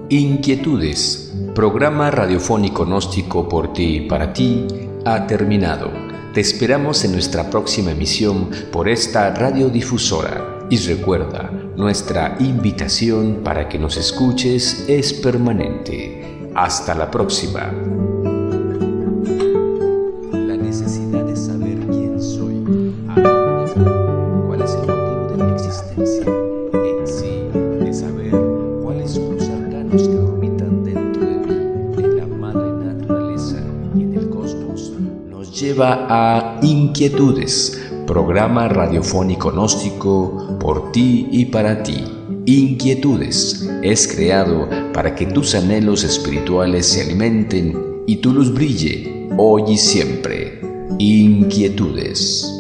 Inquietudes, programa radiofónico gnóstico por ti y para ti, ha terminado. Te esperamos en nuestra próxima emisión por esta radiodifusora. Y recuerda, nuestra invitación para que nos escuches es permanente. Hasta la próxima. La necesidad de saber quién soy, a dónde voy, cuál es el motivo de mi existencia, en sí, de saber cuáles son los arcanos que dormitan dentro de mí, en la madre naturaleza y en el cosmos, nos lleva a Inquietudes, programa radiofónico gnóstico por ti y para ti. Inquietudes es creado para que tus anhelos espirituales se alimenten y tu luz brille hoy y siempre. Inquietudes.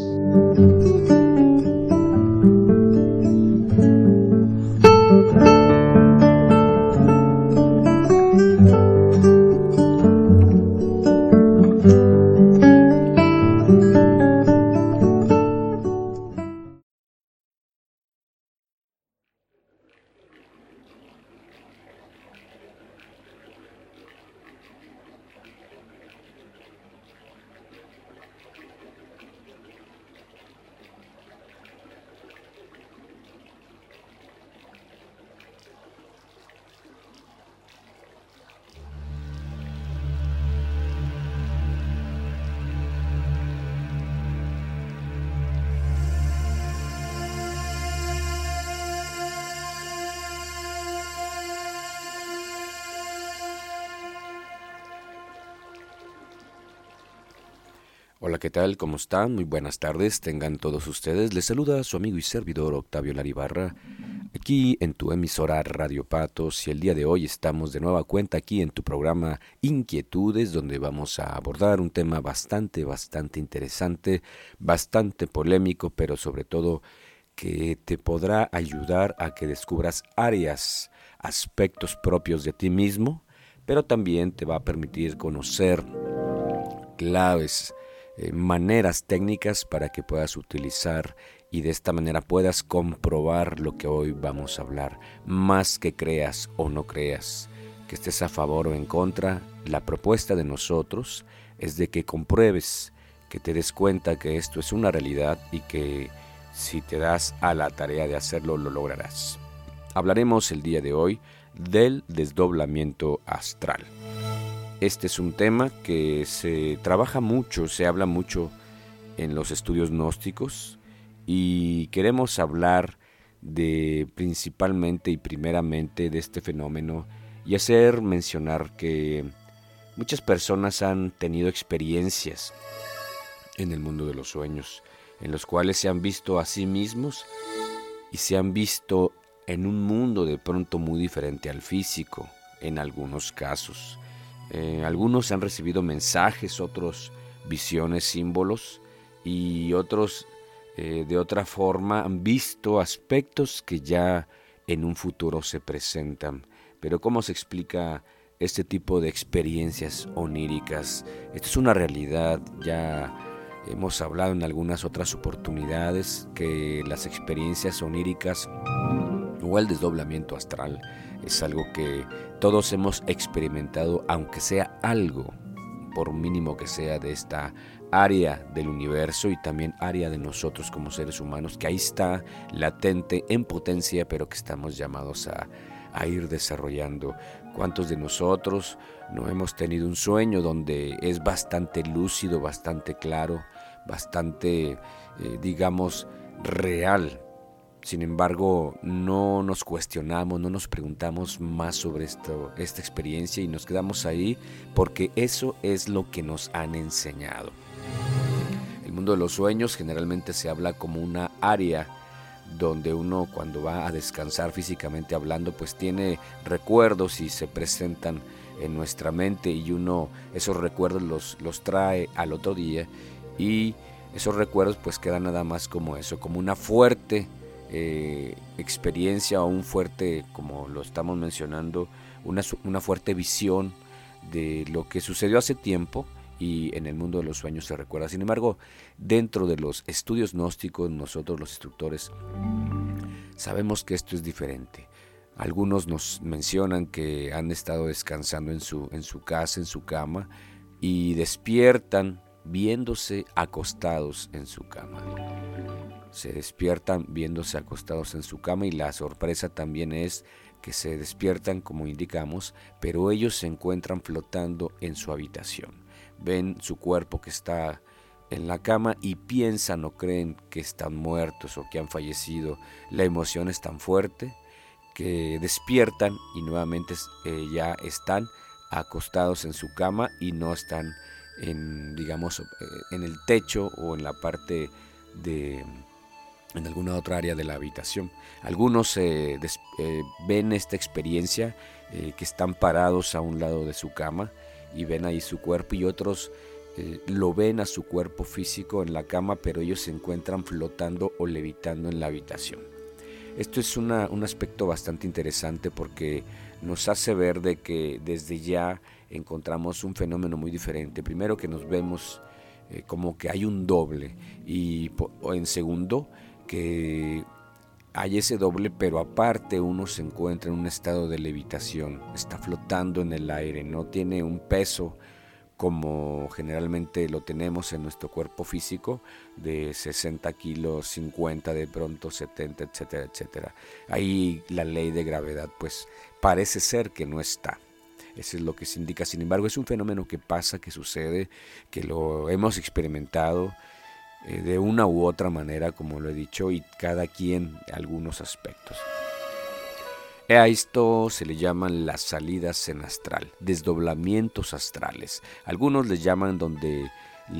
Hola, ¿qué tal? ¿Cómo están? Muy buenas tardes, tengan todos ustedes. Les saluda su amigo y servidor Octavio Laribarra, aquí en tu emisora Radio Patos, y el día de hoy estamos de nueva cuenta aquí en tu programa Inquietudes, donde vamos a abordar un tema bastante interesante, bastante polémico, pero sobre todo que te podrá ayudar a que descubras áreas, aspectos propios de ti mismo, pero también te va a permitir conocer claves, maneras técnicas para que puedas utilizar y de esta manera puedas comprobar lo que hoy vamos a hablar. Más que creas o no creas, que estés a favor o en contra, la propuesta de nosotros es de que compruebes, que te des cuenta que esto es una realidad y que si te das a la tarea de hacerlo, lo lograrás. Hablaremos el día de hoy del desdoblamiento astral. Este es un tema que se trabaja mucho, se habla mucho en los estudios gnósticos y queremos hablar de principalmente y primeramente de este fenómeno y hacer mencionar que muchas personas han tenido experiencias en el mundo de los sueños, en los cuales se han visto a sí mismos y se han visto en un mundo de pronto muy diferente al físico en algunos casos. Algunos han recibido mensajes, otros visiones, símbolos y otros de otra forma han visto aspectos que ya en un futuro se presentan. Pero ¿cómo se explica este tipo de experiencias oníricas? Esto es una realidad, ya hemos hablado en algunas otras oportunidades que las experiencias oníricas o el desdoblamiento astral es algo que todos hemos experimentado, aunque sea algo, por mínimo que sea, de esta área del universo y también área de nosotros como seres humanos, que ahí está latente en potencia, pero que estamos llamados a ir desarrollando. ¿Cuántos de nosotros no hemos tenido un sueño donde es bastante lúcido, bastante claro, bastante, digamos, real? Sin embargo, no nos cuestionamos, no nos preguntamos más sobre esta experiencia y nos quedamos ahí porque eso es lo que nos han enseñado. El mundo de los sueños generalmente se habla como una área donde uno cuando va a descansar físicamente hablando pues tiene recuerdos y se presentan en nuestra mente y uno esos recuerdos los trae al otro día y esos recuerdos pues quedan nada más como eso, como una fuerte experiencia o un fuerte, como lo estamos mencionando, una fuerte visión de lo que sucedió hace tiempo y en el mundo de los sueños se recuerda. Sin embargo, dentro de los estudios gnósticos, nosotros los instructores sabemos que esto es diferente. Algunos nos mencionan que han estado descansando en su casa, en su cama, y despiertan viéndose acostados en su cama. Se despiertan viéndose acostados en su cama y la sorpresa también es que se despiertan, como indicamos, pero ellos se encuentran flotando en su habitación. Ven su cuerpo que está en la cama y piensan o creen que están muertos o que han fallecido. La emoción es tan fuerte que despiertan y nuevamente ya están acostados en su cama y no están en el techo o en la parte en alguna otra área de la habitación. Algunos ven esta experiencia que están parados a un lado de su cama y ven ahí su cuerpo, y otros lo ven a su cuerpo físico en la cama, pero ellos se encuentran flotando o levitando en la habitación. Esto es un aspecto bastante interesante porque nos hace ver de que desde ya encontramos un fenómeno muy diferente. Primero, que nos vemos como que hay un doble, y en segundo, que hay ese doble, pero aparte uno se encuentra en un estado de levitación, está flotando en el aire, no tiene un peso como generalmente lo tenemos en nuestro cuerpo físico, de 60 kilos, 50, de pronto 70, etcétera, etcétera. Ahí la ley de gravedad pues parece ser que no está. Eso es lo que se indica. Sin embargo, es un fenómeno que pasa, que sucede, que lo hemos experimentado de una u otra manera, como lo he dicho, y cada quien algunos aspectos. A esto se le llaman las salidas en astral, desdoblamientos astrales. Algunos le llaman donde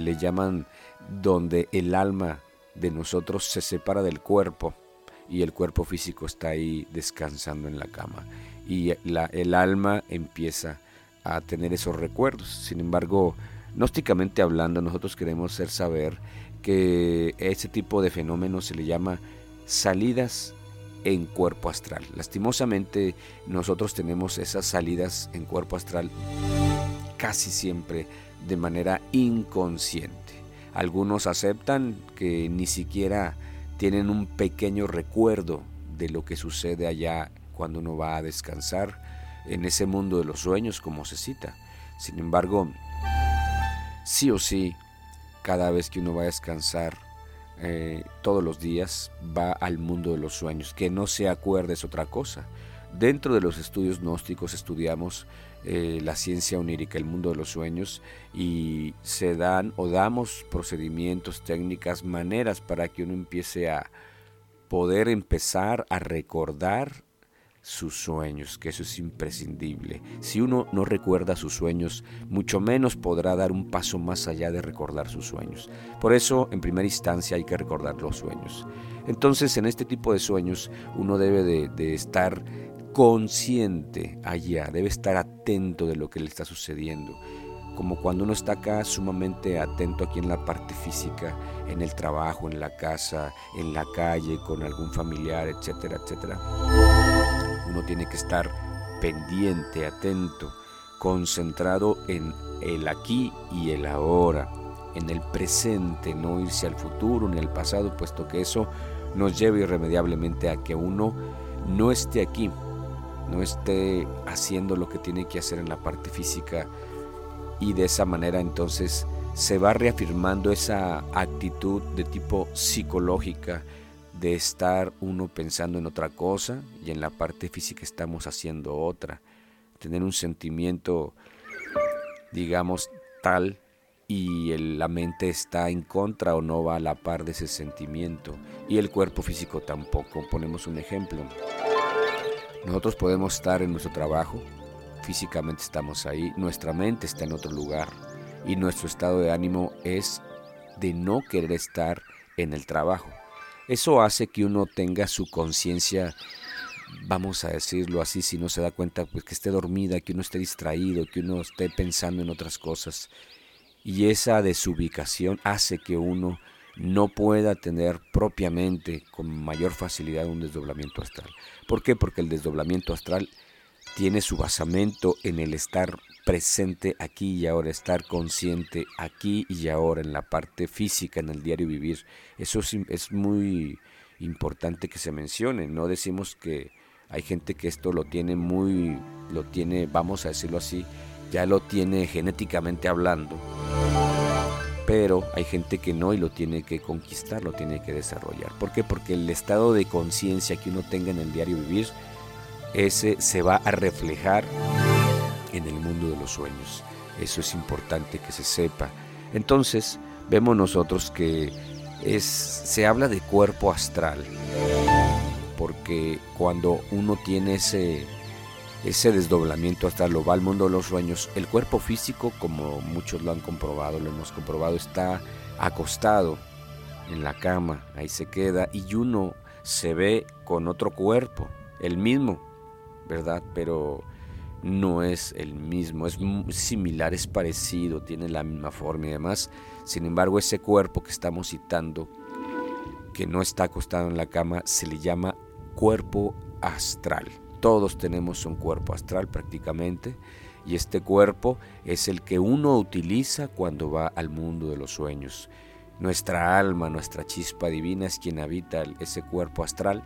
el alma de nosotros se separa del cuerpo y el cuerpo físico está ahí descansando en la cama, y el alma empieza a tener esos recuerdos. Sin embargo, gnósticamente hablando, nosotros queremos saber que ese tipo de fenómeno se le llama salidas en cuerpo astral. Lastimosamente, nosotros tenemos esas salidas en cuerpo astral casi siempre de manera inconsciente. Algunos aceptan que ni siquiera tienen un pequeño recuerdo de lo que sucede allá cuando uno va a descansar en ese mundo de los sueños, como se cita. Sin embargo, sí o sí, cada vez que uno va a descansar, todos los días va al mundo de los sueños. Que no se acuerde es otra cosa. Dentro de los estudios gnósticos estudiamos la ciencia onírica, el mundo de los sueños, y se dan o damos procedimientos, técnicas, maneras para que uno empiece a poder empezar a recordar sus sueños, que eso es imprescindible. Si uno no recuerda sus sueños, mucho menos podrá dar un paso más allá de recordar sus sueños. Por eso, en primera instancia, hay que recordar los sueños. Entonces, en este tipo de sueños, uno debe de estar consciente allá, debe estar atento de lo que le está sucediendo. Como cuando uno está acá sumamente atento aquí en la parte física, en el trabajo, en la casa, en la calle, con algún familiar, etcétera, etcétera. Uno tiene que estar pendiente, atento, concentrado en el aquí y el ahora, en el presente, no irse al futuro ni al pasado, puesto que eso nos lleva irremediablemente a que uno no esté aquí, no esté haciendo lo que tiene que hacer en la parte física, y de esa manera entonces se va reafirmando esa actitud de tipo psicológica, de estar uno pensando en otra cosa y en la parte física estamos haciendo otra. Tener un sentimiento, digamos, tal, y la mente está en contra o no va a la par de ese sentimiento, y el cuerpo físico tampoco. Ponemos un ejemplo. Nosotros podemos estar en nuestro trabajo, físicamente estamos ahí, nuestra mente está en otro lugar, y nuestro estado de ánimo es de no querer estar en el trabajo. Eso hace que uno tenga su conciencia, vamos a decirlo así, si no se da cuenta, pues que esté dormida, que uno esté distraído, que uno esté pensando en otras cosas. Y esa desubicación hace que uno no pueda tener propiamente con mayor facilidad un desdoblamiento astral. ¿Por qué? Porque el desdoblamiento astral tiene su basamento en el estar presente aquí y ahora, estar consciente aquí y ahora, en la parte física, en el diario vivir. Eso es muy importante que se mencione. No decimos que Hay gente que esto lo tiene, vamos a decirlo así, ya lo tiene genéticamente hablando, pero hay gente que no y lo tiene que conquistar, lo tiene que desarrollar. ¿Por qué? Porque el estado de conciencia que uno tenga en el diario vivir, ese se va a reflejar en el mundo de los sueños. Eso es importante que se sepa. Entonces, vemos nosotros que se habla de cuerpo astral, porque cuando uno tiene ese desdoblamiento astral, lo va al mundo de los sueños, el cuerpo físico, como muchos lo hemos comprobado, está acostado en la cama, ahí se queda, y uno se ve con otro cuerpo, el mismo, ¿verdad? Pero no es el mismo, es similar, es parecido, tiene la misma forma y demás. Sin embargo, ese cuerpo que estamos citando, que no está acostado en la cama, se le llama cuerpo astral. Todos tenemos un cuerpo astral prácticamente, y este cuerpo es el que uno utiliza cuando va al mundo de los sueños. Nuestra alma, nuestra chispa divina es quien habita ese cuerpo astral,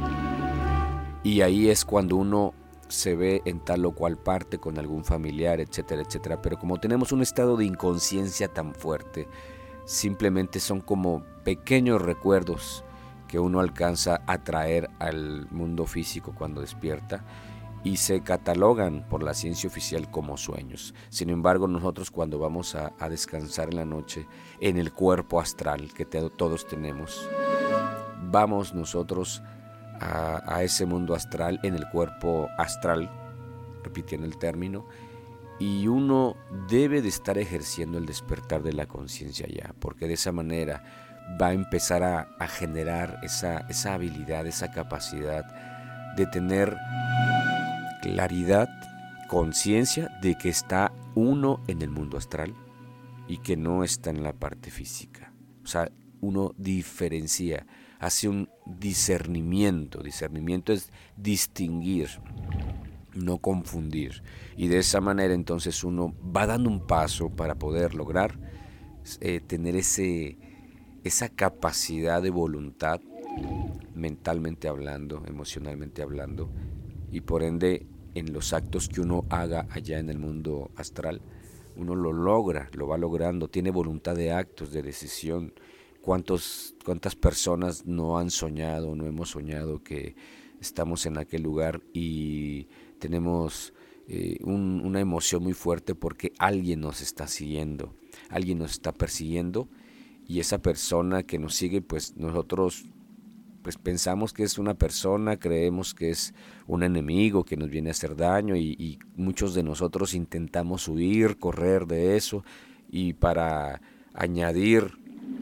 y ahí es cuando uno se ve en tal o cual parte con algún familiar, etcétera, etcétera. Pero como tenemos un estado de inconsciencia tan fuerte, simplemente son como pequeños recuerdos que uno alcanza a traer al mundo físico cuando despierta, y se catalogan por la ciencia oficial como sueños. Sin embargo, nosotros cuando vamos a descansar en la noche en el cuerpo astral que todos tenemos, vamos nosotros a ese mundo astral en el cuerpo astral, repitiendo el término, y uno debe de estar ejerciendo el despertar de la conciencia ya, porque de esa manera va a empezar a generar esa habilidad, esa capacidad de tener claridad, conciencia de que está uno en el mundo astral y que no está en la parte física. O sea, uno diferencia, hace un discernimiento. Discernimiento es distinguir, no confundir. Y de esa manera entonces uno va dando un paso para poder lograr tener esa capacidad de voluntad, mentalmente hablando, emocionalmente hablando, y por ende en los actos que uno haga allá en el mundo astral, uno lo logra, lo va logrando, tiene voluntad de actos, de decisión. ¿Cuántas personas no han soñado, no hemos soñado que estamos en aquel lugar y tenemos una emoción muy fuerte porque alguien nos está siguiendo, alguien nos está persiguiendo, y esa persona que nos sigue, pues nosotros pues pensamos que es una persona, creemos que es un enemigo que nos viene a hacer daño, y muchos de nosotros intentamos huir, correr de eso, y para añadir,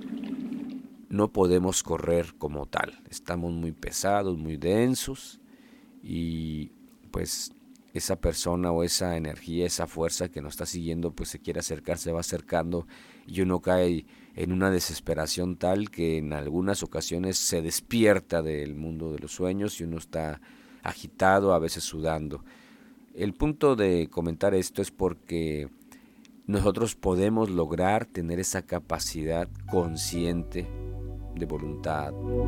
no podemos correr como tal, estamos muy pesados, muy densos, y pues esa persona o esa energía, esa fuerza que nos está siguiendo, pues se quiere acercar, se va acercando, y uno cae en una desesperación tal que en algunas ocasiones se despierta del mundo de los sueños y uno está agitado, a veces sudando. El punto de comentar esto es porque nosotros podemos lograr tener esa capacidad consciente de voluntad,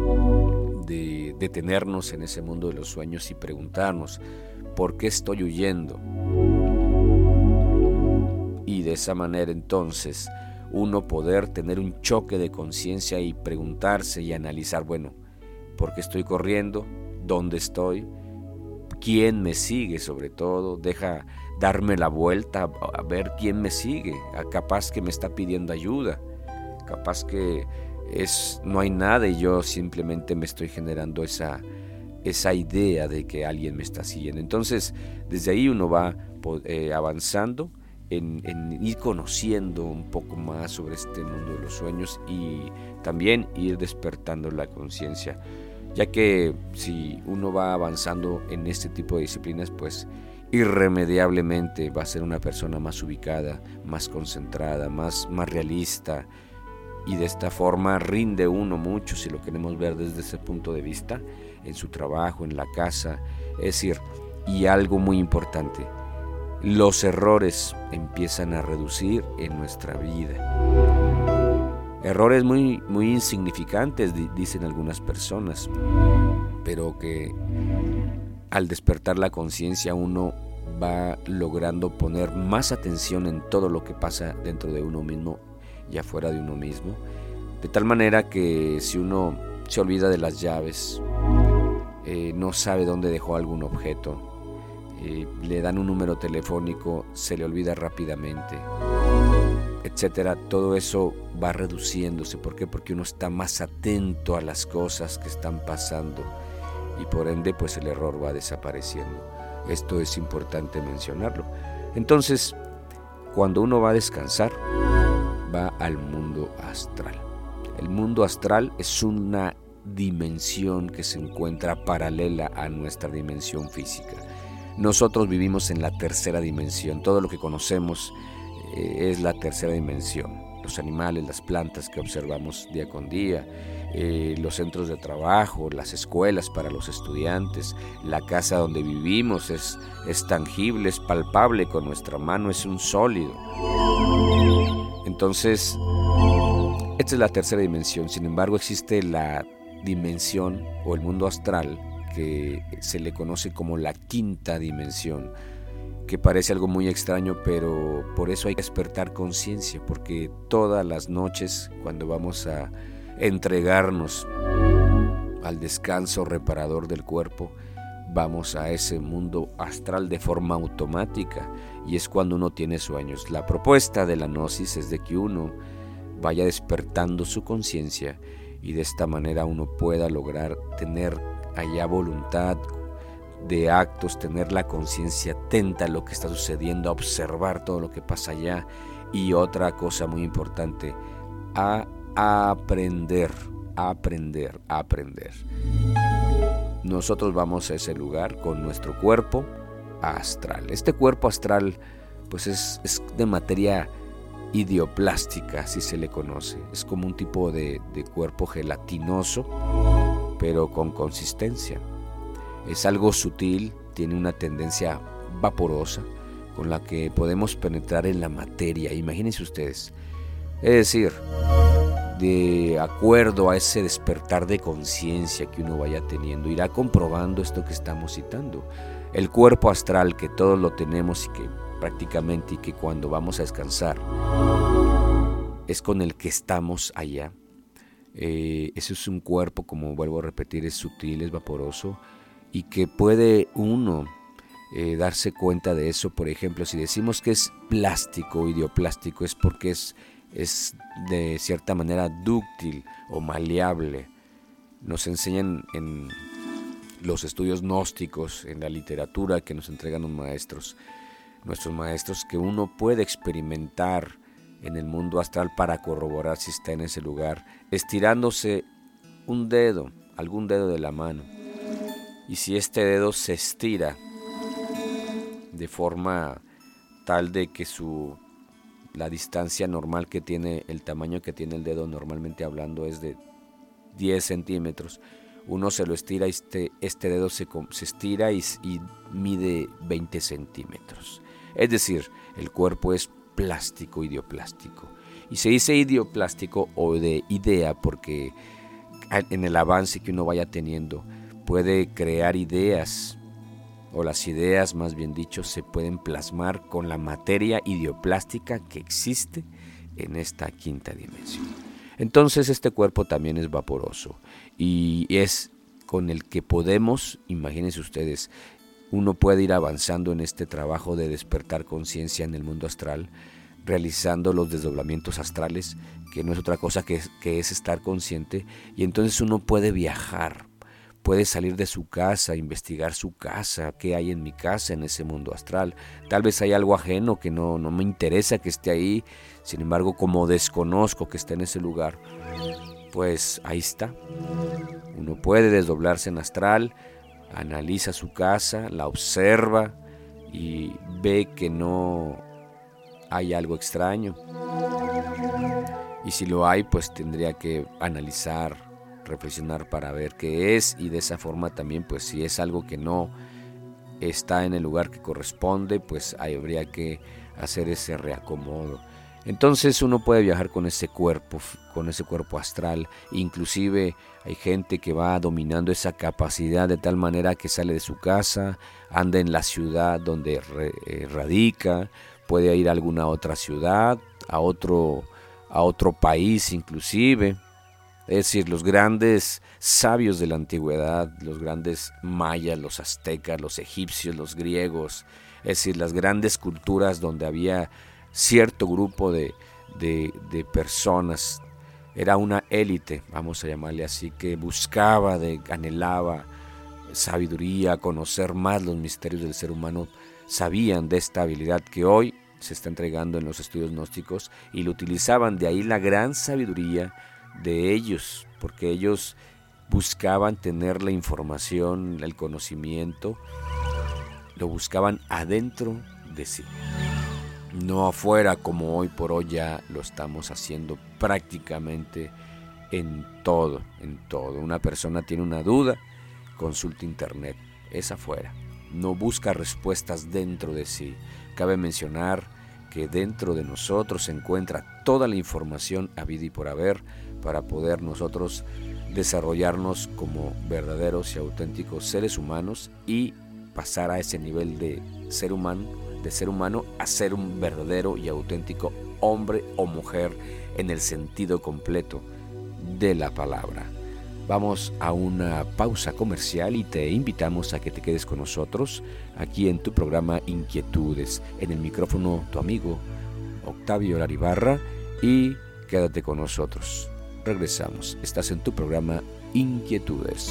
de detenernos en ese mundo de los sueños y preguntarnos, ¿por qué estoy huyendo? Y de esa manera entonces uno poder tener un choque de conciencia y preguntarse y analizar, bueno, ¿por qué estoy corriendo? ¿Dónde estoy? ¿Quién me sigue sobre todo? Deja darme la vuelta a ver quién me sigue, capaz que me está pidiendo ayuda, capaz que no hay nada y yo simplemente me estoy generando esa idea de que alguien me está siguiendo. Entonces, desde ahí uno va avanzando en ir conociendo un poco más sobre este mundo de los sueños y también ir despertando la conciencia, ya que si uno va avanzando en este tipo de disciplinas, pues irremediablemente va a ser una persona más ubicada, más concentrada, más realista, y de esta forma rinde uno mucho, si lo queremos ver desde ese punto de vista, en su trabajo, en la casa. Es decir, y algo muy importante, los errores empiezan a reducir en nuestra vida. Errores muy insignificantes, dicen algunas personas, pero que al despertar la conciencia uno va logrando poner más atención en todo lo que pasa dentro de uno mismo y afuera de uno mismo, de tal manera que si uno se olvida de las llaves, no sabe dónde dejó algún objeto, le dan un número telefónico, se le olvida rápidamente, etcétera. Todo eso va reduciéndose. ¿Por qué? Porque uno está más atento a las cosas que están pasando y por ende pues el error va desapareciendo. Esto es importante mencionarlo. Entonces, cuando uno va a descansar, va al mundo astral. El mundo astral es una dimensión que se encuentra paralela a nuestra dimensión física. Nosotros vivimos en la tercera dimensión. Todo lo que conocemos es la tercera dimensión. Los animales, las plantas que observamos día con día, los centros de trabajo, las escuelas para los estudiantes, la casa donde vivimos es tangible, es palpable con nuestra mano, es un sólido. Entonces, esta es la tercera dimensión. Sin embargo, existe la dimensión o el mundo astral que se le conoce como la quinta dimensión, que parece algo muy extraño, pero por eso hay que despertar conciencia, porque todas las noches cuando vamos a entregarnos al descanso reparador del cuerpo, vamos a ese mundo astral de forma automática, y es cuando uno tiene sueños. La propuesta de la gnosis es de que uno vaya despertando su conciencia y de esta manera uno pueda lograr tener allá voluntad de actos, tener la conciencia atenta a lo que está sucediendo, a observar todo lo que pasa allá. Y otra cosa muy importante, a aprender. Nosotros vamos a ese lugar con nuestro cuerpo astral. Este cuerpo astral pues es de materia idioplástica, así se le conoce. Es como un tipo de cuerpo gelatinoso, pero con consistencia. Es algo sutil, tiene una tendencia vaporosa con la que podemos penetrar en la materia. Imagínense ustedes. Es decir, de acuerdo a ese despertar de conciencia que uno vaya teniendo, irá comprobando esto que estamos citando. El cuerpo astral, que todos lo tenemos y que prácticamente, y que cuando vamos a descansar es con el que estamos allá. Ese es un cuerpo, como vuelvo a repetir, es sutil, es vaporoso, y que puede uno darse cuenta de eso. Por ejemplo, si decimos que es plástico, idioplástico, es porque es de cierta manera dúctil o maleable. Nos enseñan en los estudios gnósticos, en la literatura que nos entregan nuestros maestros, que uno puede experimentar en el mundo astral para corroborar si está en ese lugar, estirándose un dedo, algún dedo de la mano. Y si este dedo se estira de forma tal de que la distancia normal que tiene, el tamaño que tiene el dedo normalmente hablando es de 10 centímetros, uno se lo estira y este dedo se estira y mide 20 centímetros. Es decir, el cuerpo es plástico, idioplástico. Y se dice idioplástico o de idea porque en el avance que uno vaya teniendo puede crear ideas, o las ideas más bien dicho se pueden plasmar con la materia idioplástica que existe en esta quinta dimensión. Entonces este cuerpo también es vaporoso y es con el que podemos, imagínense ustedes, uno puede ir avanzando en este trabajo de despertar conciencia en el mundo astral, realizando los desdoblamientos astrales, que no es otra cosa que es estar consciente, y entonces uno puede viajar, puede salir de su casa, investigar su casa, qué hay en mi casa en ese mundo astral. Tal vez hay algo ajeno que no me interesa que esté ahí, sin embargo, como desconozco que esté en ese lugar, pues ahí está. Uno puede desdoblarse en astral, analiza su casa, la observa y ve que no hay algo extraño. Y si lo hay, pues tendría que analizar, reflexionar para ver qué es, y de esa forma también, pues si es algo que no está en el lugar que corresponde, pues habría que hacer ese reacomodo. Entonces uno puede viajar con ese cuerpo astral. Inclusive hay gente que va dominando esa capacidad de tal manera que sale de su casa, anda en la ciudad donde radica, puede ir a alguna otra ciudad, a otro país inclusive. Es decir, los grandes sabios de la antigüedad, los grandes mayas, los aztecas, los egipcios, los griegos, es decir, las grandes culturas donde había cierto grupo de personas, era una élite, vamos a llamarle así, que anhelaba sabiduría, conocer más los misterios del ser humano, sabían de esta habilidad que hoy se está entregando en los estudios gnósticos y lo utilizaban. De ahí la gran sabiduría de ellos, porque ellos buscaban tener la información, el conocimiento, lo buscaban adentro de sí, no afuera como hoy por hoy ya lo estamos haciendo prácticamente en todo. Una persona tiene una duda, consulta internet, es afuera, no busca respuestas dentro de sí. Cabe mencionar que dentro de nosotros se encuentra toda la información habida y por haber para poder nosotros desarrollarnos como verdaderos y auténticos seres humanos y pasar a ese nivel de ser humano a ser un verdadero y auténtico hombre o mujer en el sentido completo de la palabra. Vamos a una pausa comercial y te invitamos a que te quedes con nosotros aquí en tu programa Inquietudes. En el micrófono tu amigo Octavio Laribarra y quédate con nosotros. Regresamos. Estás en tu programa Inquietudes.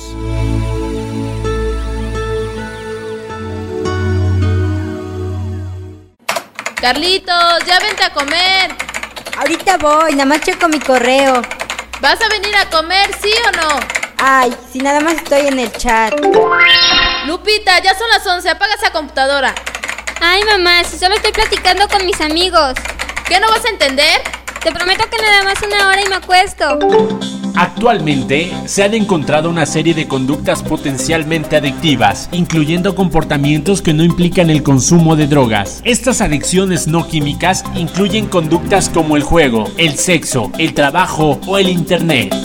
Carlitos, ya vente a comer. Ahorita voy, nada más checo mi correo. ¿Vas a venir a comer, sí o no? Ay, si nada más estoy en el chat. Lupita, ya son las 11, apaga esa computadora. Ay, mamá, si solo estoy platicando con mis amigos. ¿Qué no vas a entender? Te prometo que nada más 1 hora y me acuesto. Actualmente se han encontrado una serie de conductas potencialmente adictivas, incluyendo comportamientos que no implican el consumo de drogas. Estas adicciones no químicas incluyen conductas como el juego, el sexo, el trabajo o el internet.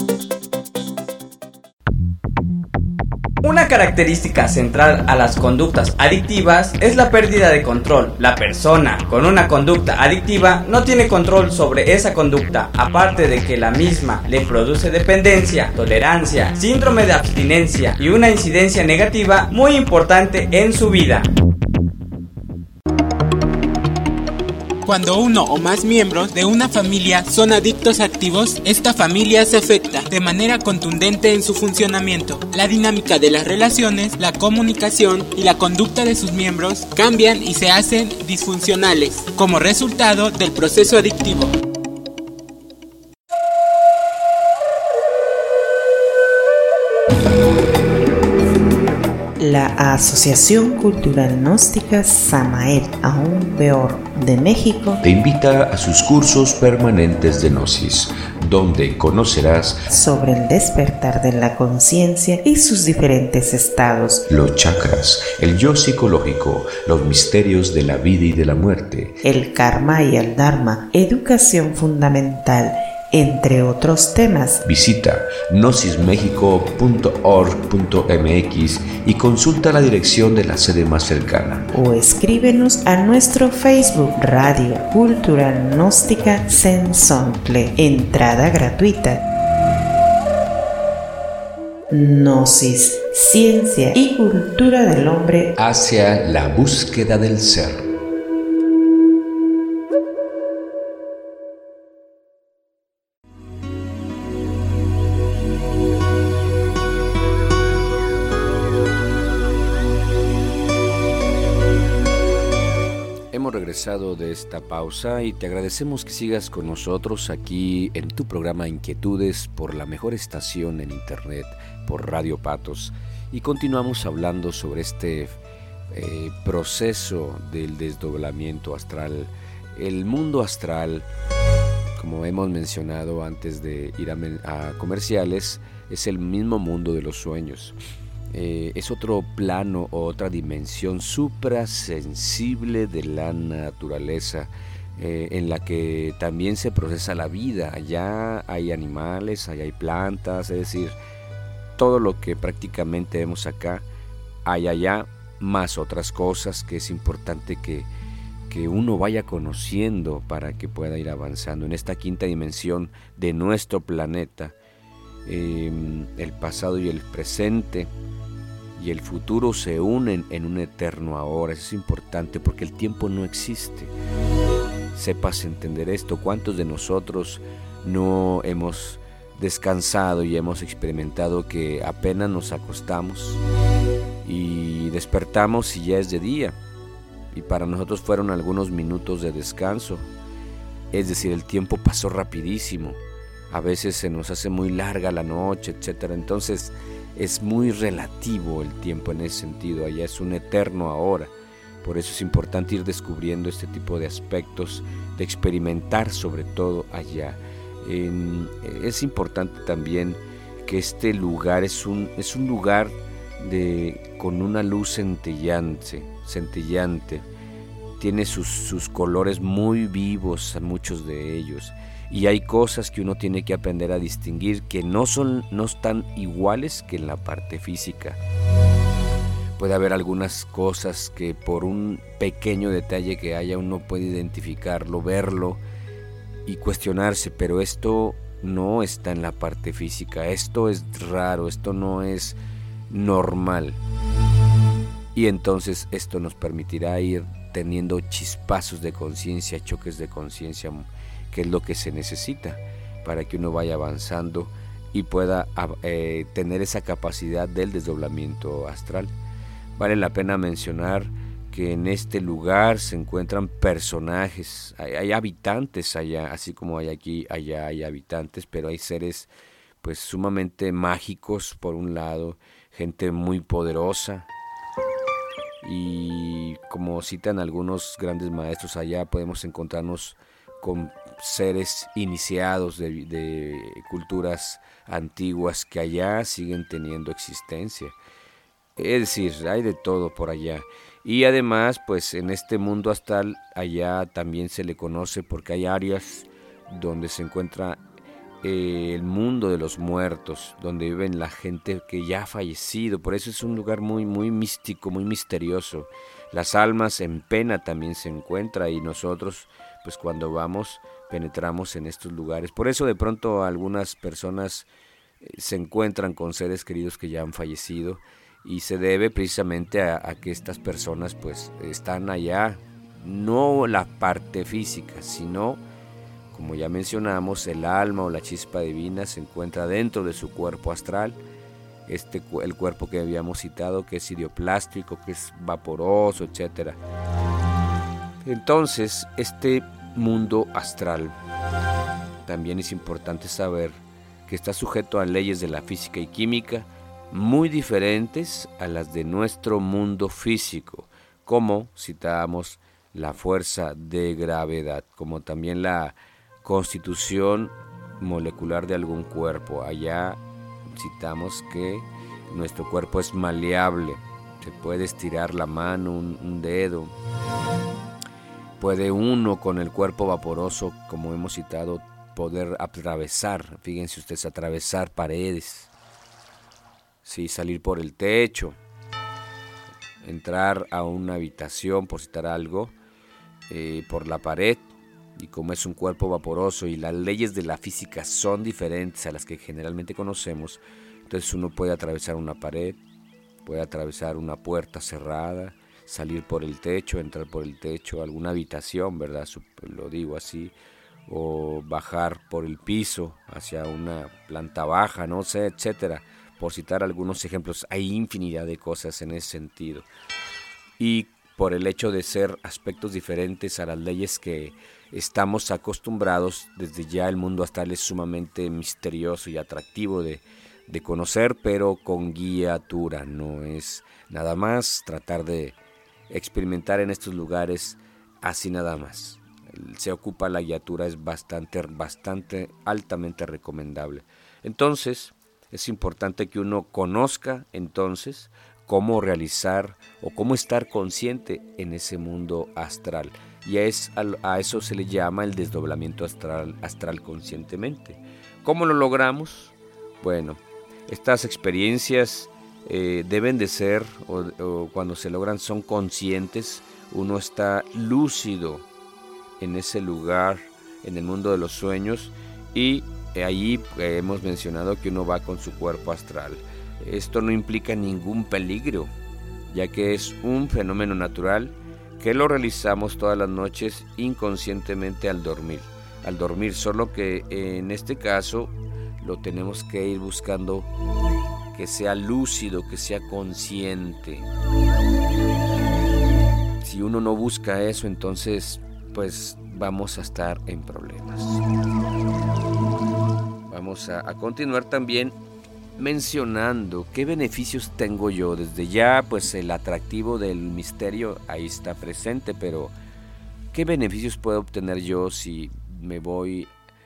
Una característica central a las conductas adictivas es la pérdida de control. La persona con una conducta adictiva no tiene control sobre esa conducta, aparte de que la misma le produce dependencia, tolerancia, síndrome de abstinencia y una incidencia negativa muy importante en su vida. Cuando uno o más miembros de una familia son adictos activos, esta familia se afecta de manera contundente en su funcionamiento. La dinámica de las relaciones, la comunicación y la conducta de sus miembros cambian y se hacen disfuncionales como resultado del proceso adictivo. La Asociación Cultural Gnóstica Samael, aún peor, de México, te invita a sus cursos permanentes de Gnosis, donde conocerás sobre el despertar de la conciencia y sus diferentes estados, los chakras, el yo psicológico, los misterios de la vida y de la muerte, el karma y el dharma, educación fundamental, entre otros temas. Visita gnosismexico.org.mx y consulta la dirección de la sede más cercana. O escríbenos a nuestro Facebook Radio Cultural Gnóstica Sensontle. Entrada gratuita. Gnosis, ciencia y cultura del hombre hacia la búsqueda del ser. Regresado de esta pausa y te agradecemos que sigas con nosotros aquí en tu programa Inquietudes por la mejor estación en internet, por Radio Patos, y continuamos hablando sobre este proceso del desdoblamiento astral. El mundo astral, como hemos mencionado antes de ir a comerciales, es el mismo mundo de los sueños. Es otro plano o otra dimensión suprasensible de la naturaleza. en la que también se procesa la vida. Allá hay animales, allá hay plantas, es decir, todo lo que prácticamente vemos acá hay allá, más otras cosas que es importante que uno vaya conociendo para que pueda ir avanzando en esta quinta dimensión de nuestro planeta. El pasado y el presente y el futuro se unen en un eterno ahora. Eso es importante porque el tiempo no existe. Sepas entender esto. ¿Cuántos de nosotros no hemos descansado y hemos experimentado que apenas nos acostamos y despertamos y ya es de día? Y para nosotros fueron algunos minutos de descanso. Es decir, el tiempo pasó rapidísimo. A veces se nos hace muy larga la noche, etc. Entonces es muy relativo el tiempo en ese sentido. Allá es un eterno ahora. Por eso es importante ir descubriendo este tipo de aspectos, de experimentar sobre todo allá. Es importante también que este lugar es un lugar con una luz centellante. Tiene sus colores muy vivos, muchos de ellos, y hay cosas que uno tiene que aprender a distinguir que no están iguales que en la parte física. Puede haber algunas cosas que por un pequeño detalle que haya uno puede identificarlo, verlo y cuestionarse, pero esto no está en la parte física, esto es raro, esto no es normal. Y entonces esto nos permitirá ir teniendo chispazos de conciencia, choques de conciencia, que es lo que se necesita para que uno vaya avanzando y pueda tener esa capacidad del desdoblamiento astral. Vale la pena mencionar que en este lugar se encuentran personajes, hay habitantes allá, así como hay aquí, allá hay habitantes, pero hay seres pues sumamente mágicos por un lado, gente muy poderosa. Y como citan algunos grandes maestros allá, podemos encontrarnos con seres iniciados de culturas antiguas que allá siguen teniendo existencia. Es decir, hay de todo por allá. Y además, pues en este mundo astral, allá también se le conoce porque hay áreas donde se encuentra el mundo de los muertos, donde viven la gente que ya ha fallecido. Por eso es un lugar muy, muy místico, muy misterioso. Las almas en pena también se encuentran y nosotros, pues cuando vamos, penetramos en estos lugares. Por eso de pronto algunas personas se encuentran con seres queridos que ya han fallecido y se debe precisamente a que estas personas pues están allá, no la parte física, sino, como ya mencionamos, el alma o la chispa divina se encuentra dentro de su cuerpo astral, el cuerpo que habíamos citado, que es idioplástico, que es vaporoso, etc. Entonces, este mundo astral también es importante saber que está sujeto a leyes de la física y química muy diferentes a las de nuestro mundo físico, como citábamos la fuerza de gravedad, como también la constitución molecular de algún cuerpo. Allá citamos que nuestro cuerpo es maleable, se puede estirar la mano, un dedo, puede uno con el cuerpo vaporoso, como hemos citado, poder atravesar, fíjense ustedes, atravesar paredes, sí, salir por el techo, entrar a una habitación, por citar algo, por la pared. Y como es un cuerpo vaporoso y las leyes de la física son diferentes a las que generalmente conocemos, entonces uno puede atravesar una pared, puede atravesar una puerta cerrada, salir por el techo, entrar por el techo, alguna habitación, ¿verdad? Lo digo así, o bajar por el piso hacia una planta baja, no sé, etcétera. Por citar algunos ejemplos, hay infinidad de cosas en ese sentido. Y por el hecho de ser aspectos diferentes a las leyes que estamos acostumbrados, desde ya el mundo astral es sumamente misterioso y atractivo de conocer, pero con guiatura. No es nada más tratar de experimentar en estos lugares así nada más. Se ocupa la guiatura, es bastante altamente recomendable. Entonces, es importante que uno conozca entonces cómo realizar o cómo estar consciente en ese mundo astral. Y a eso se le llama el desdoblamiento astral conscientemente. ¿Cómo lo logramos? Bueno, estas experiencias deben de ser, o cuando se logran son conscientes. Uno está lúcido en ese lugar, en el mundo de los sueños, y allí hemos mencionado que uno va con su cuerpo astral. Esto no implica ningún peligro, ya que es un fenómeno natural que lo realizamos todas las noches inconscientemente al dormir, solo que en este caso lo tenemos que ir buscando que sea lúcido, que sea consciente. Si uno no busca eso, entonces pues vamos a estar en problemas. Vamos a continuar también mencionando qué beneficios tengo yo. Desde ya, pues el atractivo del misterio ahí está presente, pero ¿qué beneficios puedo obtener yo si me voy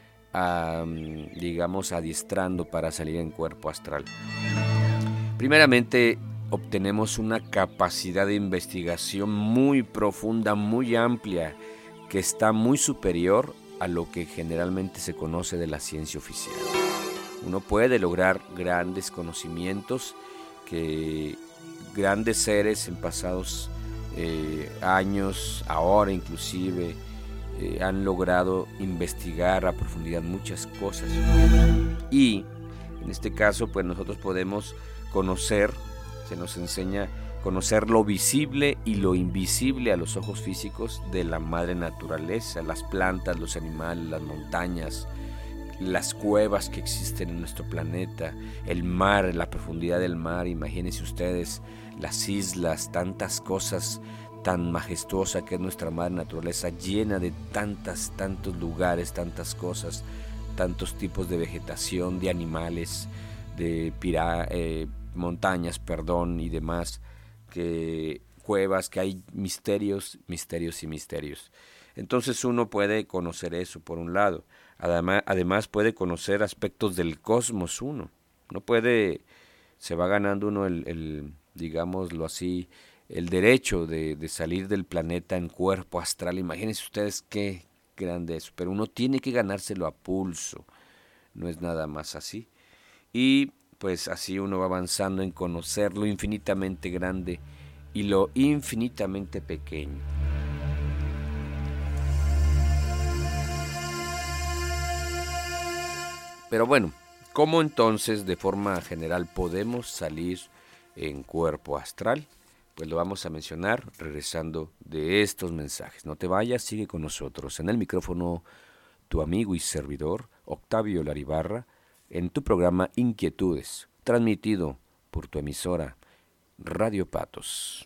adiestrando para salir en cuerpo astral? Primeramente, obtenemos una capacidad de investigación muy profunda, muy amplia, que está muy superior a lo que generalmente se conoce de la ciencia oficial. Uno puede lograr grandes conocimientos que grandes seres en pasados años, ahora inclusive, han logrado investigar a profundidad muchas cosas. Y en este caso, pues nosotros podemos conocer, se nos enseña a conocer lo visible y lo invisible a los ojos físicos de la madre naturaleza, las plantas, los animales, las montañas, las cuevas que existen en nuestro planeta, el mar, la profundidad del mar. Imagínense ustedes las islas, tantas cosas, tan majestuosa que es nuestra madre naturaleza, llena de tantos lugares, tantas cosas, tantos tipos de vegetación, de animales, de montañas, y demás, que cuevas, que hay misterios y misterios. Entonces uno puede conocer eso por un lado. Además puede conocer aspectos del cosmos uno. Se va ganando uno digámoslo así, el derecho de salir del planeta en cuerpo astral. Imagínense ustedes qué grande eso, pero uno tiene que ganárselo a pulso, no es nada más así. Y pues así uno va avanzando en conocer lo infinitamente grande y lo infinitamente pequeño. Pero bueno, ¿cómo entonces de forma general podemos salir en cuerpo astral? Pues lo vamos a mencionar regresando de estos mensajes. No te vayas, sigue con nosotros. En el micrófono, tu amigo y servidor, Octavio Laribarra, en tu programa Inquietudes, transmitido por tu emisora Radio Patos.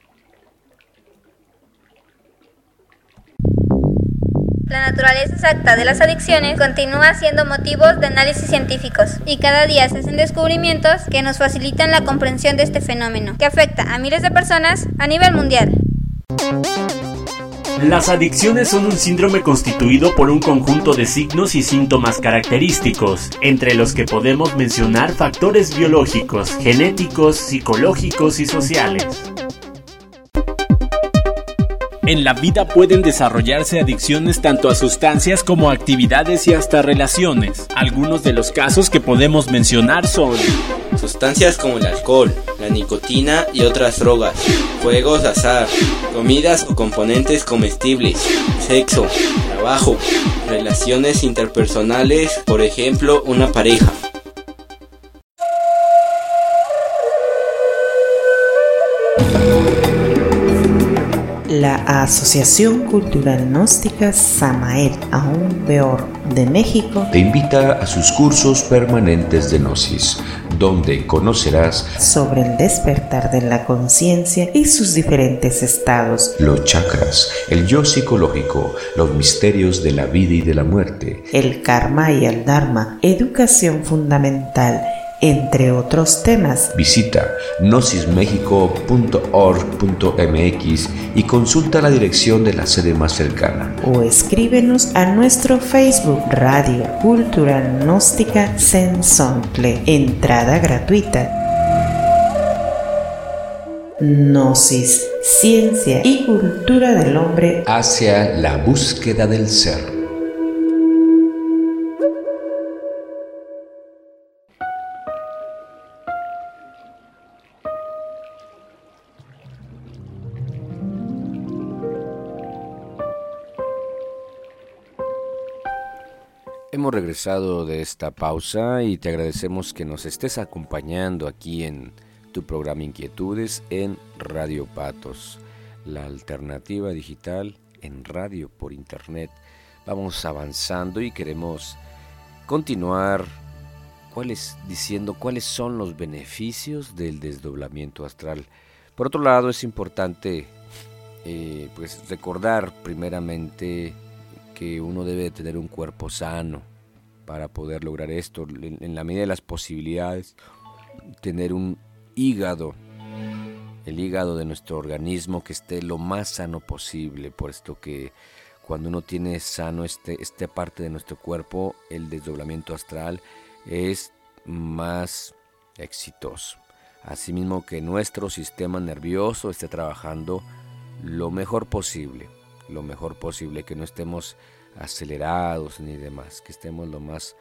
La naturaleza exacta de las adicciones continúa siendo motivos de análisis científicos y cada día se hacen descubrimientos que nos facilitan la comprensión de este fenómeno, que afecta a miles de personas a nivel mundial. Las adicciones son un síndrome constituido por un conjunto de signos y síntomas característicos, entre los que podemos mencionar factores biológicos, genéticos, psicológicos y sociales. En la vida pueden desarrollarse adicciones tanto a sustancias como a actividades y hasta relaciones. Algunos de los casos que podemos mencionar son sustancias como el alcohol, la nicotina y otras drogas, juegos de azar, comidas o componentes comestibles, sexo, trabajo, relaciones interpersonales, por ejemplo, una pareja. La Asociación Cultural Gnóstica Samael, aún peor, de México, te invita a sus cursos permanentes de Gnosis, donde conocerás sobre el despertar de la conciencia y sus diferentes estados, los chakras, el yo psicológico, los misterios de la vida y de la muerte, el karma y el dharma, educación fundamental, entre otros temas. Visita gnosismexico.org.mx y consulta la dirección de la sede más cercana. O escríbenos a nuestro Facebook Radio Cultural Gnóstica Sensontle. Entrada gratuita. Gnosis, ciencia y cultura del hombre hacia la búsqueda del ser. Hemos regresado de esta pausa y te agradecemos que nos estés acompañando aquí en tu programa Inquietudes en Radio Patos, la alternativa digital en radio por internet. Vamos avanzando y queremos continuar diciendo cuáles son los beneficios del desdoblamiento astral. Por otro lado, es importante recordar primeramente que uno debe tener un cuerpo sano para poder lograr esto, en la medida de las posibilidades, tener un hígado, el hígado de nuestro organismo que esté lo más sano posible, por esto que cuando uno tiene sano esta parte de nuestro cuerpo, el desdoblamiento astral es más exitoso. Asimismo que nuestro sistema nervioso esté trabajando lo mejor posible, que no estemos acelerados ni demás, que estemos lo más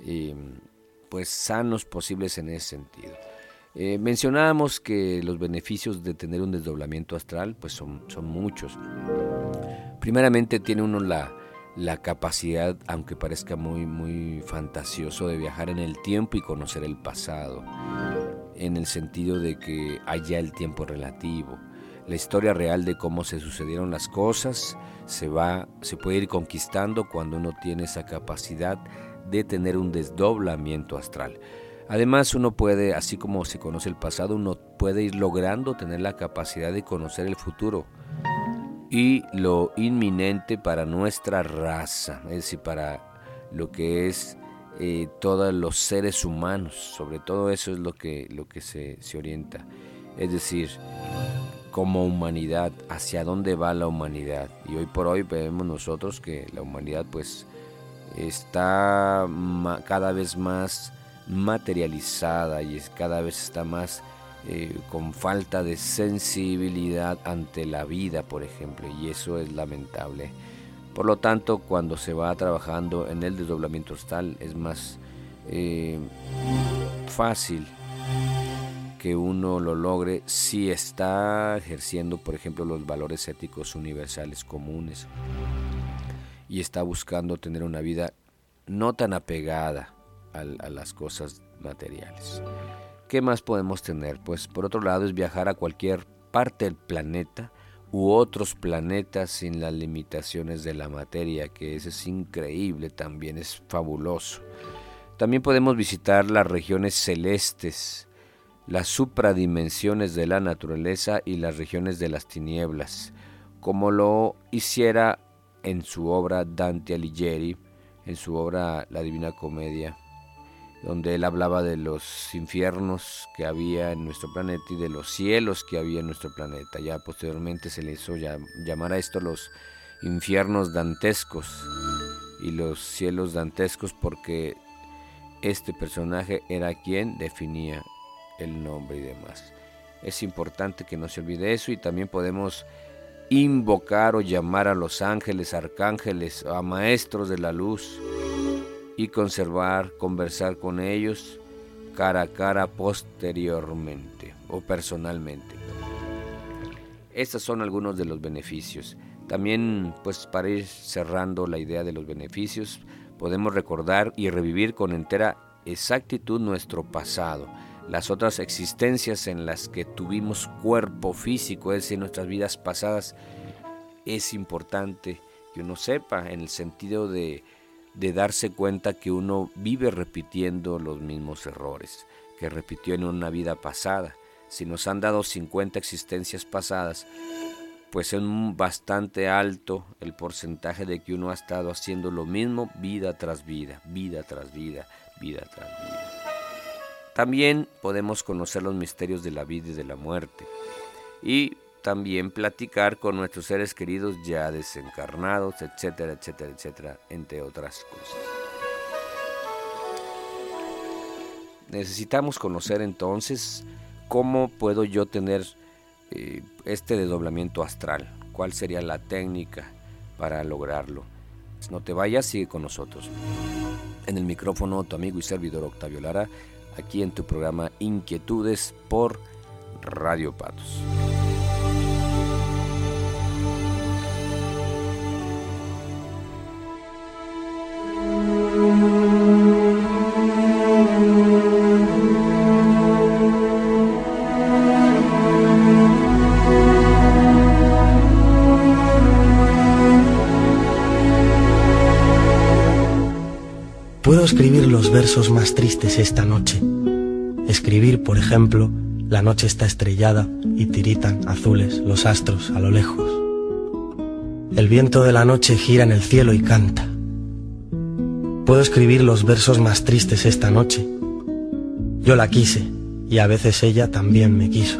sanos posibles en ese sentido. Mencionábamos que los beneficios de tener un desdoblamiento astral pues son muchos. Primeramente tiene uno la capacidad, aunque parezca muy fantasioso, de viajar en el tiempo y conocer el pasado, en el sentido de que haya el tiempo relativo. La historia real de cómo se sucedieron las cosas se puede ir conquistando cuando uno tiene esa capacidad de tener un desdoblamiento astral. Además, uno puede, así como se conoce el pasado, uno puede ir logrando tener la capacidad de conocer el futuro y lo inminente para nuestra raza, es decir, para lo que es todos los seres humanos. Sobre todo eso es lo que se orienta, es decir, como humanidad, hacia dónde va la humanidad. Y hoy por hoy vemos nosotros que la humanidad pues está cada vez más materializada y cada vez está más con falta de sensibilidad ante la vida, por ejemplo, y eso es lamentable. Por lo tanto, cuando se va trabajando en el desdoblamiento astral es más fácil que uno lo logre si está ejerciendo, por ejemplo, los valores éticos universales comunes y está buscando tener una vida no tan apegada a las cosas materiales. ¿Qué más podemos tener? Pues por otro lado es viajar a cualquier parte del planeta u otros planetas sin las limitaciones de la materia, que eso es increíble, también es fabuloso. También podemos visitar las regiones celestes, las supradimensiones de la naturaleza y las regiones de las tinieblas, como lo hiciera en su obra Dante Alighieri, en su obra La Divina Comedia, donde él hablaba de los infiernos que había en nuestro planeta y de los cielos que había en nuestro planeta. Ya posteriormente se le hizo llamar a esto los infiernos dantescos y los cielos dantescos, porque este personaje era quien definía el nombre y demás. Es importante que no se olvide eso, y también podemos invocar o llamar a los ángeles, arcángeles, a maestros de la luz y conversar con ellos cara a cara posteriormente o personalmente. Estos son algunos de los beneficios. También, pues, para ir cerrando la idea de los beneficios, podemos recordar y revivir con entera exactitud nuestro pasado, las otras existencias en las que tuvimos cuerpo físico, es decir, nuestras vidas pasadas. Es importante que uno sepa, en el sentido de darse cuenta que uno vive repitiendo los mismos errores que repitió en una vida pasada. Si nos han dado 50 existencias pasadas, pues es bastante alto el porcentaje de que uno ha estado haciendo lo mismo vida tras vida, vida tras vida, vida tras vida. También podemos conocer los misterios de la vida y de la muerte, y también platicar con nuestros seres queridos ya desencarnados, etcétera, etcétera, etcétera, entre otras cosas. Necesitamos conocer entonces cómo puedo yo tener este desdoblamiento astral. ¿Cuál sería la técnica para lograrlo? No te vayas, sigue con nosotros. En el micrófono tu amigo y servidor Octavio Lara, aquí en tu programa Inquietudes por Radio Patos. Puedo escribir los versos más tristes esta noche. Escribir, por ejemplo, la noche está estrellada y tiritan azules los astros a lo lejos. El viento de la noche gira en el cielo y canta. Puedo escribir los versos más tristes esta noche. Yo la quise y a veces ella también me quiso.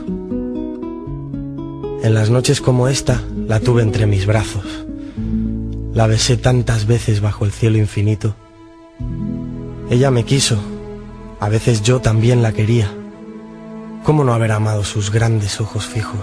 En las noches como esta la tuve entre mis brazos. La besé tantas veces bajo el cielo infinito. Ella me quiso, a veces yo también la quería. ¿Cómo no haber amado sus grandes ojos fijos?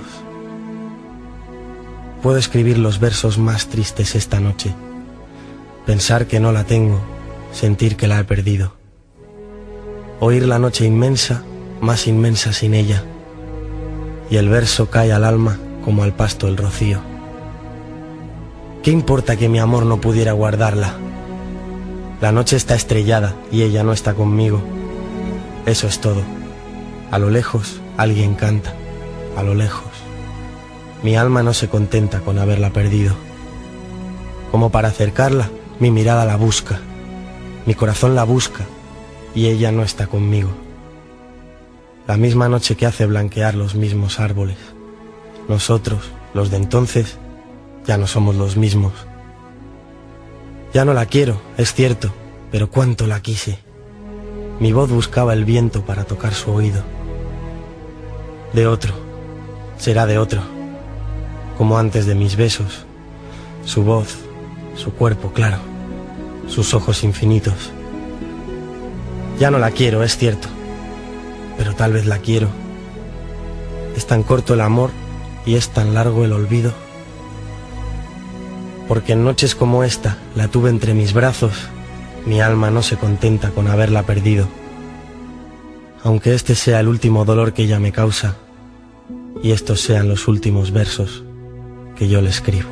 Puedo escribir los versos más tristes esta noche. Pensar que no la tengo, sentir que la he perdido. Oír la noche inmensa, más inmensa sin ella. Y el verso cae al alma como al pasto el rocío. ¿Qué importa que mi amor no pudiera guardarla? La noche está estrellada y ella no está conmigo. Eso es todo. A lo lejos alguien canta, a lo lejos. Mi alma no se contenta con haberla perdido. Como para acercarla, mi mirada la busca, mi corazón la busca y ella no está conmigo. La misma noche que hace blanquear los mismos árboles. Nosotros, los de entonces, ya no somos los mismos. Ya no la quiero, es cierto, pero cuánto la quise. Mi voz buscaba el viento para tocar su oído. De otro, será de otro, como antes de mis besos. Su voz, su cuerpo claro, sus ojos infinitos. Ya no la quiero, es cierto, pero tal vez la quiero. Es tan corto el amor y es tan largo el olvido. Porque en noches como esta la tuve entre mis brazos, mi alma no se contenta con haberla perdido. Aunque este sea el último dolor que ella me causa, y estos sean los últimos versos que yo le escribo.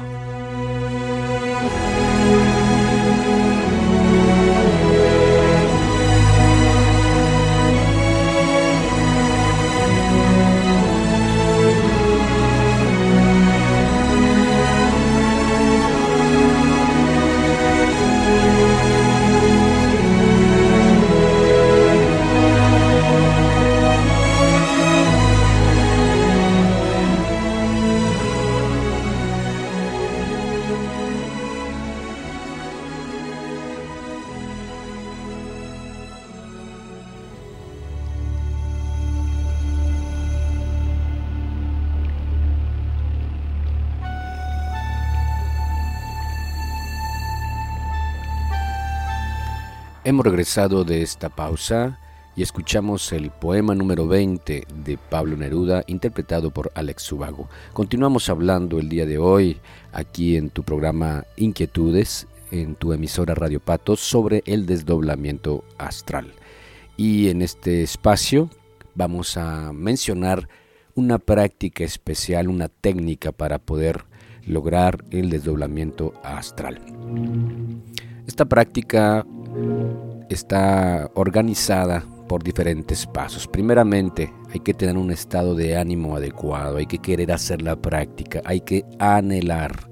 Hemos regresado de esta pausa y escuchamos el poema número 20 de Pablo Neruda, interpretado por Alex Zúbago. Continuamos hablando el día de hoy, aquí en tu programa Inquietudes, en tu emisora Radio Patos, sobre el desdoblamiento astral. Y en este espacio vamos a mencionar una práctica especial, una técnica para poder lograr el desdoblamiento astral. Esta práctica está organizada por diferentes pasos. Primeramente, hay que tener un estado de ánimo adecuado, hay que querer hacer la práctica, hay que anhelar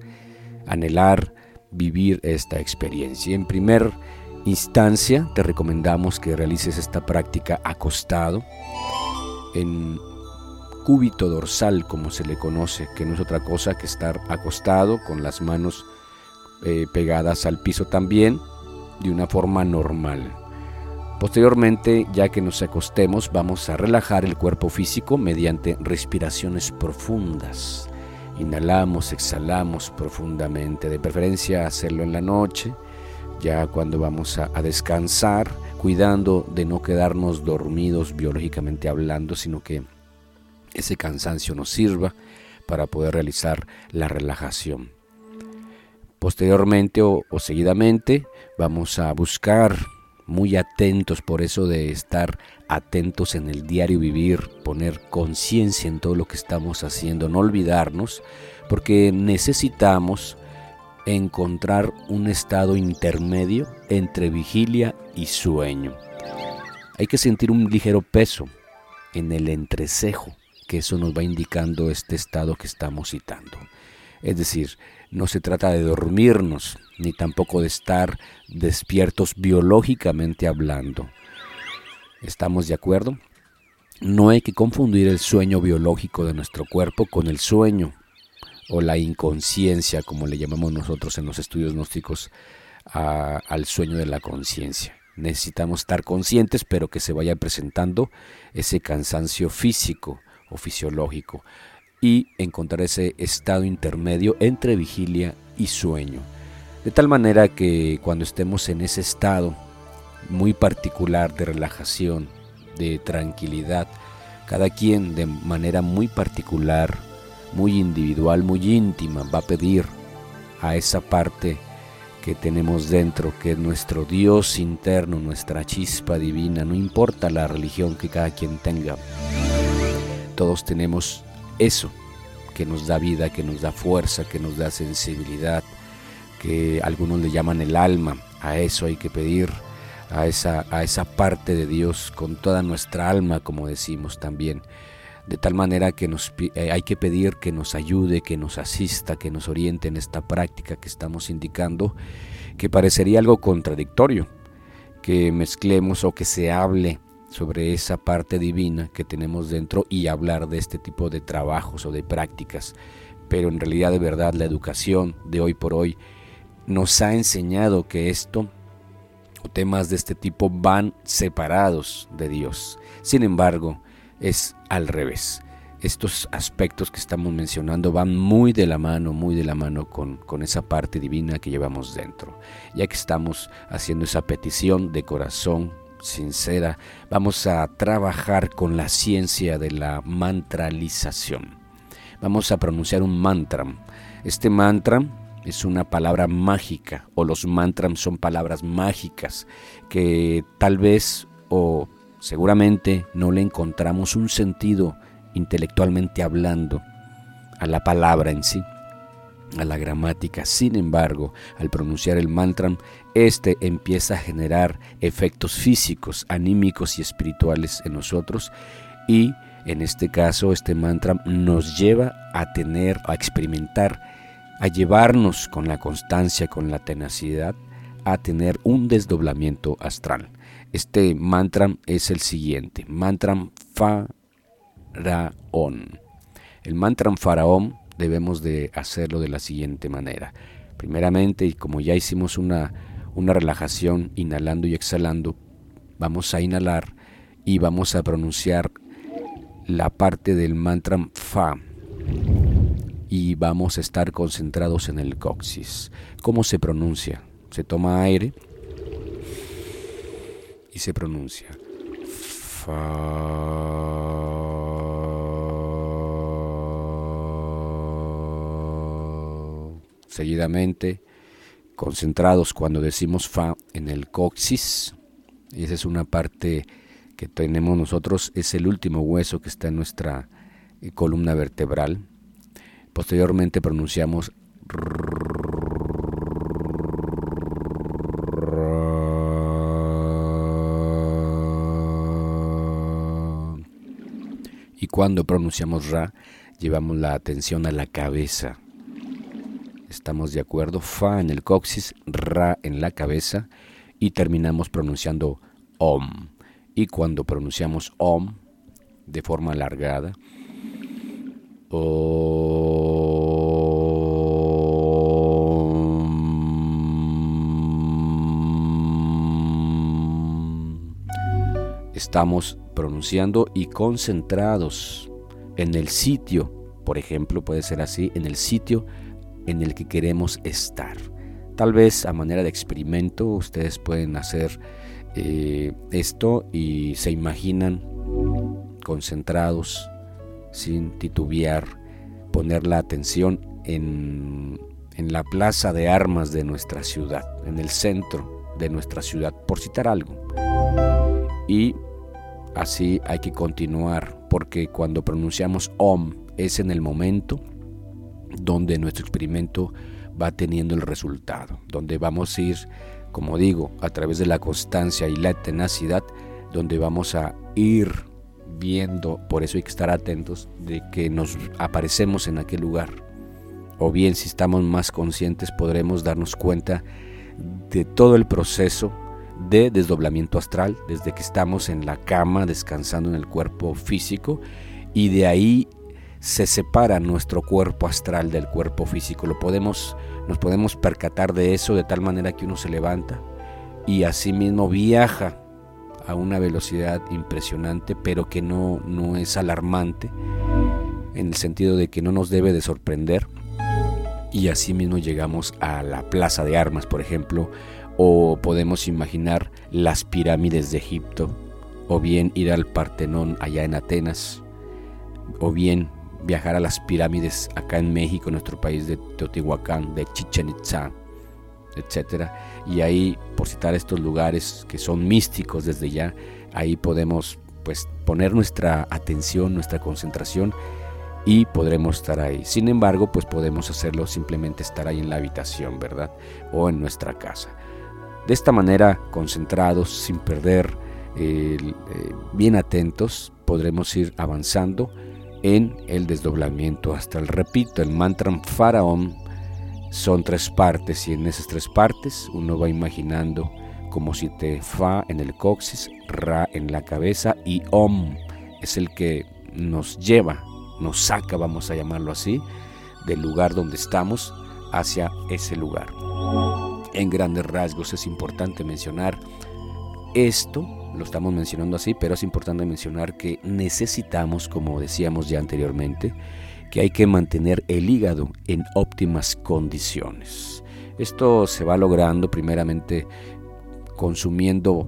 vivir esta experiencia. En primer instancia, te recomendamos que realices esta práctica acostado, en cúbito dorsal, como se le conoce, que no es otra cosa que estar acostado con las manos pegadas al piso también, de una forma normal. Posteriormente, ya que nos acostemos, vamos a relajar el cuerpo físico mediante respiraciones profundas. Inhalamos, exhalamos profundamente, de preferencia hacerlo en la noche, ya cuando vamos a descansar, cuidando de no quedarnos dormidos biológicamente hablando, sino que ese cansancio nos sirva para poder realizar la relajación. Posteriormente o seguidamente vamos a buscar, muy atentos, por eso de estar atentos en el diario vivir, poner conciencia en todo lo que estamos haciendo, no olvidarnos, porque necesitamos encontrar un estado intermedio entre vigilia y sueño. Hay que sentir un ligero peso en el entrecejo, que eso nos va indicando este estado que estamos citando. Es decir, no se trata de dormirnos, ni tampoco de estar despiertos biológicamente hablando. ¿Estamos de acuerdo? No hay que confundir el sueño biológico de nuestro cuerpo con el sueño o la inconsciencia, como le llamamos nosotros en los estudios gnósticos, al sueño de la conciencia. Necesitamos estar conscientes, pero que se vaya presentando ese cansancio físico o fisiológico y encontrar ese estado intermedio entre vigilia y sueño. De tal manera que cuando estemos en ese estado muy particular de relajación, de tranquilidad, cada quien de manera muy particular, muy individual, muy íntima, va a pedir a esa parte que tenemos dentro, que es nuestro Dios interno, nuestra chispa divina, no importa la religión que cada quien tenga. Todos tenemos eso que nos da vida, que nos da fuerza, que nos da sensibilidad, que algunos le llaman el alma. A eso hay que pedir, a esa parte de Dios con toda nuestra alma, como decimos también. De tal manera que hay que pedir que nos ayude, que nos asista, que nos oriente en esta práctica que estamos indicando, que parecería algo contradictorio, que mezclemos o que se hable sobre esa parte divina que tenemos dentro y hablar de este tipo de trabajos o de prácticas. Pero en realidad, de verdad, la educación de hoy por hoy nos ha enseñado que esto o temas de este tipo van separados de Dios. Sin embargo, es al revés. Estos aspectos que estamos mencionando van muy de la mano con esa parte divina que llevamos dentro. Ya que estamos haciendo esa petición de corazón sincera, vamos a trabajar con la ciencia de la mantralización. Vamos a pronunciar un mantra. Este mantra es una palabra mágica, o los mantras son palabras mágicas que tal vez o seguramente no le encontramos un sentido intelectualmente hablando a la palabra en sí, a la gramática. Sin embargo, al pronunciar el mantra, este empieza a generar efectos físicos, anímicos y espirituales en nosotros, y en este caso este mantra nos lleva a experimentar, a llevarnos con la constancia, con la tenacidad, a tener un desdoblamiento astral. Este mantra es el siguiente: mantra Faraón. El mantra Faraón debemos de hacerlo de la siguiente manera. Primeramente, y como ya hicimos una relajación inhalando y exhalando, vamos a inhalar y vamos a pronunciar la parte del mantra Fa, y vamos a estar concentrados en el coxis. ¿Cómo se pronuncia? Se toma aire y se pronuncia Fa. Seguidamente, concentrados cuando decimos Fa en el coxis. Esa es una parte que tenemos nosotros, es el último hueso que está en nuestra columna vertebral. Posteriormente pronunciamos y cuando pronunciamos Ra, llevamos la atención a la cabeza. ¿Estamos de acuerdo? Fa en el coxis, Ra en la cabeza, y terminamos pronunciando Om. Y cuando pronunciamos Om de forma alargada, estamos pronunciando y concentrados en el sitio, por ejemplo, puede ser así, en el sitio en el que queremos estar. Tal vez a manera de experimento ustedes pueden hacer esto y se imaginan concentrados, sin titubear, poner la atención en la plaza de armas de nuestra ciudad, en el centro de nuestra ciudad, por citar algo. Y así hay que continuar, porque cuando pronunciamos Om es en el momento donde nuestro experimento va teniendo el resultado, donde vamos a ir, como digo, a través de la constancia y la tenacidad, donde vamos a ir viendo. Por eso hay que estar atentos de que nos aparecemos en aquel lugar, o bien si estamos más conscientes podremos darnos cuenta de todo el proceso de desdoblamiento astral, desde que estamos en la cama descansando en el cuerpo físico, y de ahí se separa nuestro cuerpo astral del cuerpo físico. Nos podemos percatar de eso de tal manera que uno se levanta y asimismo viaja a una velocidad impresionante, pero que no es alarmante, en el sentido de que no nos debe de sorprender. Y asimismo llegamos a la plaza de armas, por ejemplo, o podemos imaginar las pirámides de Egipto, o bien ir al Partenón allá en Atenas, o bien viajar a las pirámides acá en México, nuestro país, de Teotihuacán, de Chichén Itzá, etcétera. Y ahí, por citar estos lugares que son místicos desde ya, ahí podemos pues poner nuestra atención, nuestra concentración, y podremos estar ahí. Sin embargo, pues podemos hacerlo simplemente estar ahí en la habitación, ¿verdad? O en nuestra casa. De esta manera, concentrados, sin perder, bien atentos, podremos ir avanzando en el desdoblamiento astral. Repito, el mantra Faraón son 3 partes, y en esas 3 partes uno va imaginando como si te Fa en el coxis, Ra en la cabeza, y Om es el que nos lleva, nos saca, vamos a llamarlo así, del lugar donde estamos hacia ese lugar. En grandes rasgos es importante mencionar esto, lo estamos mencionando así, pero es importante mencionar que necesitamos, como decíamos ya anteriormente, que hay que mantener el hígado en óptimas condiciones. Esto se va logrando primeramente consumiendo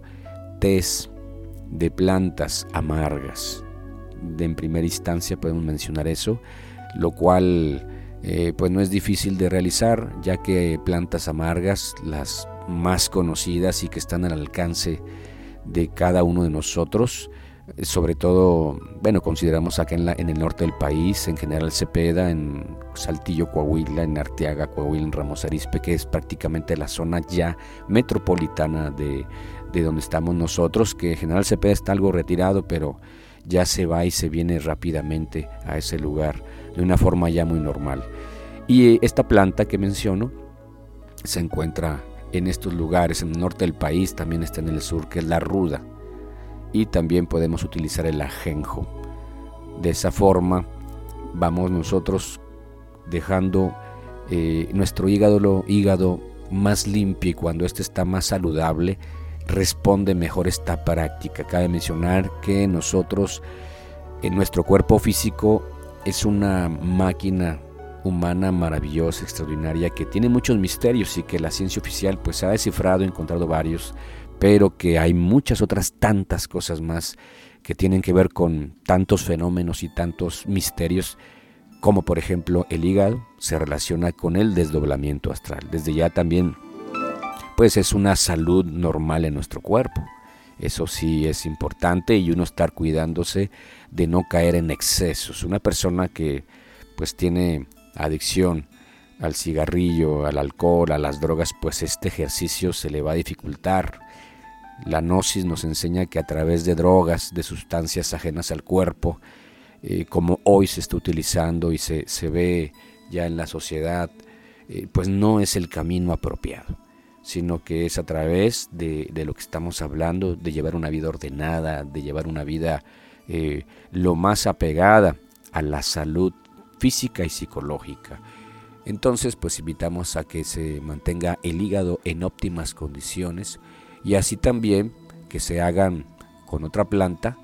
tés de plantas amargas. En primera instancia podemos mencionar eso, lo cual pues no es difícil de realizar, ya que plantas amargas, las más conocidas y que están al alcance de cada uno de nosotros, sobre todo, bueno, consideramos acá en el norte del país, en General Cepeda, en Saltillo, Coahuila, en Arteaga, Coahuila, en Ramos Arizpe, que es prácticamente la zona ya metropolitana de donde estamos nosotros, que General Cepeda está algo retirado, pero ya se va y se viene rápidamente a ese lugar de una forma ya muy normal. Y esta planta que menciono se encuentra en estos lugares, en el norte del país, también está en el sur, que es la ruda, y también podemos utilizar el ajenjo. De esa forma vamos nosotros dejando nuestro hígado más limpio, y cuando este está más saludable responde mejor esta práctica. Cabe mencionar que nosotros, en nuestro cuerpo físico, es una máquina humana maravillosa, extraordinaria, que tiene muchos misterios y que la ciencia oficial pues ha descifrado, encontrado varios, pero que hay muchas otras tantas cosas más que tienen que ver con tantos fenómenos y tantos misterios, como por ejemplo el hígado se relaciona con el desdoblamiento astral. Desde ya también pues es una salud normal en nuestro cuerpo. Eso sí es importante, y uno estar cuidándose de no caer en excesos. Una persona que pues tiene adicción al cigarrillo, al alcohol, a las drogas, pues este ejercicio se le va a dificultar. La gnosis nos enseña que a través de drogas, de sustancias ajenas al cuerpo, como hoy se está utilizando y se ve ya en la sociedad, pues no es el camino apropiado, sino que es a través de lo que estamos hablando, de llevar una vida ordenada, de llevar una vida lo más apegada a la salud física y psicológica. Entonces pues invitamos a que se mantenga el hígado en óptimas condiciones, y así también que se hagan con otra planta,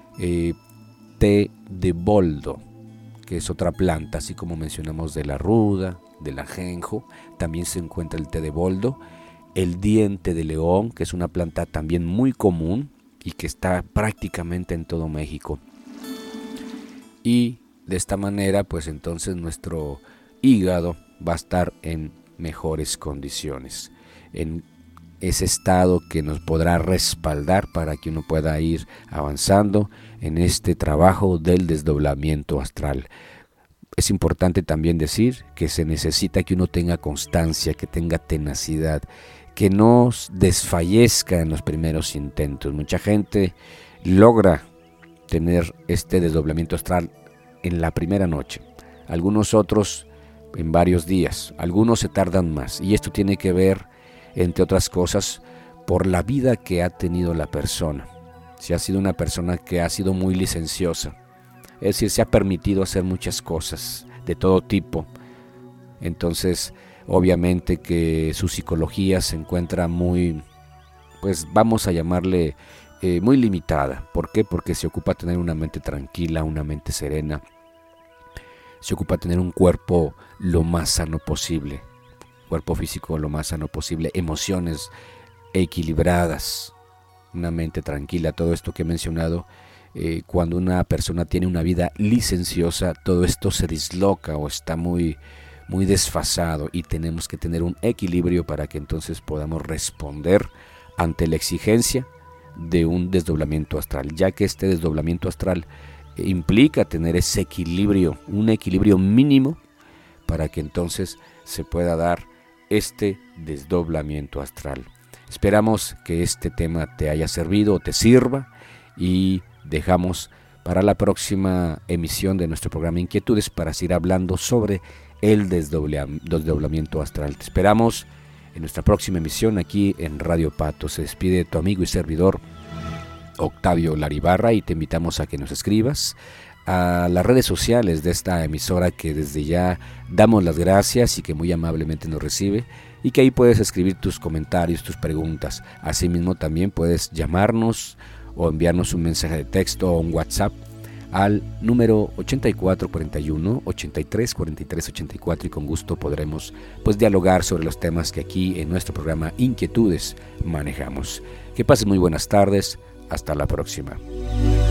té de boldo, que es otra planta, así como mencionamos de la ruda, del ajenjo, también se encuentra el té de boldo, el diente de león, que es una planta también muy común y que está prácticamente en todo México. Y De esta manera, pues entonces nuestro hígado va a estar en mejores condiciones, en ese estado que nos podrá respaldar para que uno pueda ir avanzando en este trabajo del desdoblamiento astral. Es importante también decir que se necesita que uno tenga constancia, que tenga tenacidad, que no desfallezca en los primeros intentos. Mucha gente logra tener este desdoblamiento astral en la primera noche, algunos otros en varios días, algunos se tardan más, y esto tiene que ver, entre otras cosas, por la vida que ha tenido la persona. Si ha sido una persona que ha sido muy licenciosa, es decir, se ha permitido hacer muchas cosas de todo tipo, entonces obviamente que su psicología se encuentra muy, pues vamos a llamarle muy limitada. ¿Por qué? Porque se ocupa tener una mente tranquila, una mente serena, se ocupa tener un cuerpo lo más sano posible, cuerpo físico lo más sano posible, emociones equilibradas, una mente tranquila. Todo esto que he mencionado, cuando una persona tiene una vida licenciosa, todo esto se disloca o está muy desfasado, y tenemos que tener un equilibrio para que entonces podamos responder ante la exigencia de un desdoblamiento astral, ya que este desdoblamiento astral implica tener ese equilibrio, un equilibrio mínimo, para que entonces se pueda dar este desdoblamiento astral. Esperamos que este tema te haya servido o te sirva, y dejamos para la próxima emisión de nuestro programa Inquietudes para seguir hablando sobre el desdoblamiento astral. Te esperamos en nuestra próxima emisión aquí en Radio Pato. Se despide tu amigo y servidor Octavio Laribarra, y te invitamos a que nos escribas a las redes sociales de esta emisora, que desde ya damos las gracias y que muy amablemente nos recibe, y que ahí puedes escribir tus comentarios, tus preguntas. Asimismo también puedes llamarnos o enviarnos un mensaje de texto o un WhatsApp al número 8441-834384, y con gusto podremos pues dialogar sobre los temas que aquí en nuestro programa Inquietudes manejamos. Que pases muy buenas tardes, hasta la próxima.